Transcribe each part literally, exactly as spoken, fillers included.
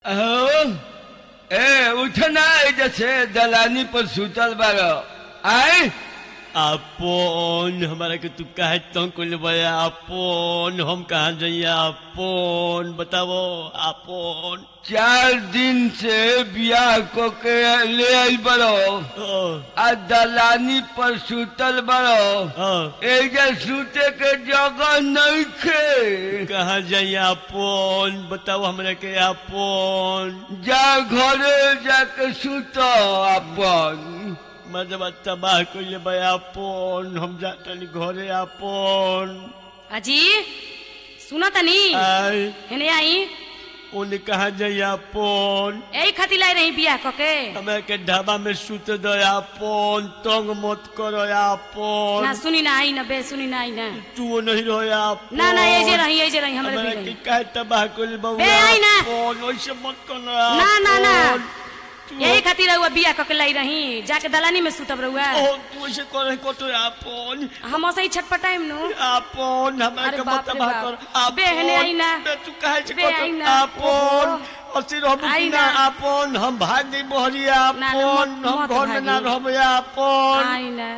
अहो ए उठना जैसे दलानी पर सुतल बारो आए आपन हमारा के तू काहे तंग कर ले आपन हम कहाँ जाइए आपन बताओ आपन चार दिन से बियाह को के ले आई बरो आ दलानी पर सुतल बरो एजे सुते के जगह नहीं खे कहाँ जाइए आपन बताओ हमरा के आपन जा घरे जाके सुतो अपन मतलब तबाह कर ले आपन हम जाता घरे आपन अजी सुनो तनी आई हेने आई उन्हें कहाँ जाइए आपन यही खातिर लाई रही बियाह कके हमें के ढाबा में सुते दो आपन तंग मत करो आपन ना सुनी ना आई ना बे सुनी ना आई ना तू नहीं रहो आपन ना ना ये जे रही ये जे रही हमरे हमारा भी के रही काहे तबाह कर ले बाबू बे आई ना। आपन ओइसे मत करना ना ना ना आपन। तू- यही खातिर रहुआ बियाह कके लाई रही जाके दलानी में सुतब रहुआ ओ तू ऐसे करे को तो आपन हम ऐसे ही छटपटाइम नु आपन हमारा अरे के बाप मत रे तबाह बाप। कर आपन बे हने आई ना। बे तू काहे से बे को आई ना। आपन ओहो। अस्थिर रहबू आई कि ना ना। आपन हम भाग गई बहरी ना, आपन ना, मत- हम मत घर में ना भागी। रहबे आपन आई ना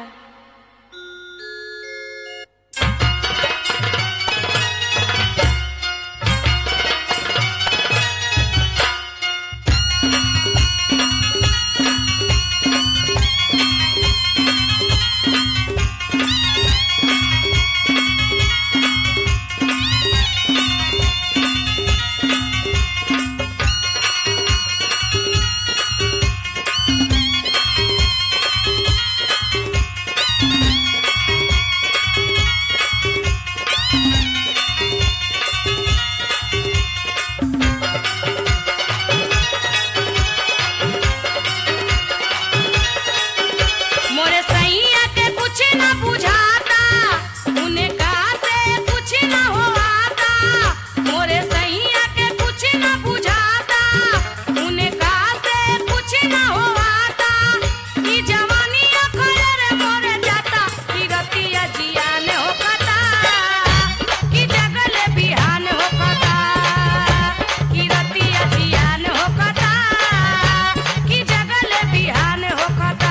मोरे सैया के कुछ ना बुझाता उन्हें कहा से कुछ ना होता मोरे सैया के कुछ ना बुझाता उन्हें कहा से कुछ ना होता ई जवानी अखरे मोरे जाता की रतिया जियान होता की जगल बिहान होता की रतिया जियान होता की जगल बिहान होता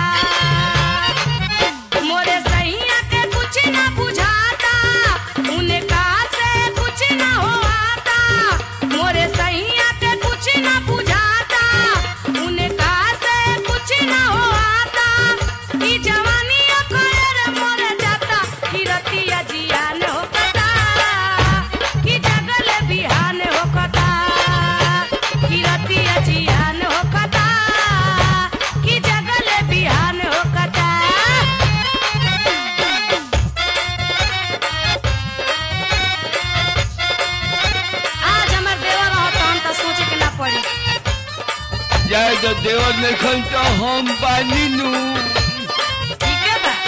मोरे सैया के कुछ ना बुझाता उन्हें कहा से कुछ ना होता मोरे सैया के कुछ ना बुझाता उन्हें कहा से कुछ ना होता ई जवानी अखरे मोरे जाता की रतिया जियान होता की जगल बिहान होता की रतिया जियान होता की जगल बिहान होता आज हमार देवर रहता हम तो सोचे के ना पड़ी जाए तो देवर में खन तो हम पानी नू ठीक है बा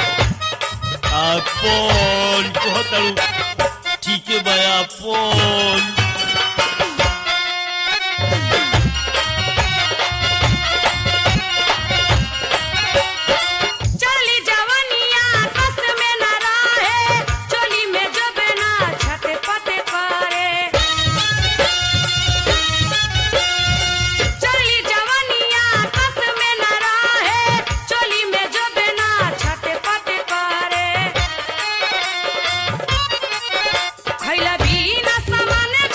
आपन कहतारू ठीक है भाई आपन चली जवानिया कस में ना रहे चोली में जो बेना छटे पटे करे चली जवानिया कस में ना रहे चोली में जो बेना छटे पटे करे खैला भी ना सामान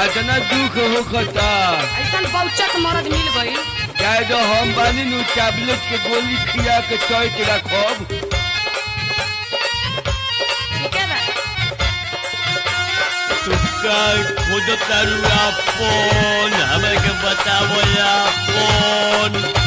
इतना दुख होता ऐसा बहुचत मरद मिल गई। चाहे तो हम बानी नु टैबलेट के गोली खिया के चौक रखब। ठीक है बा। तुका खोजता रुआ फोन हमारे के बतावो या फोन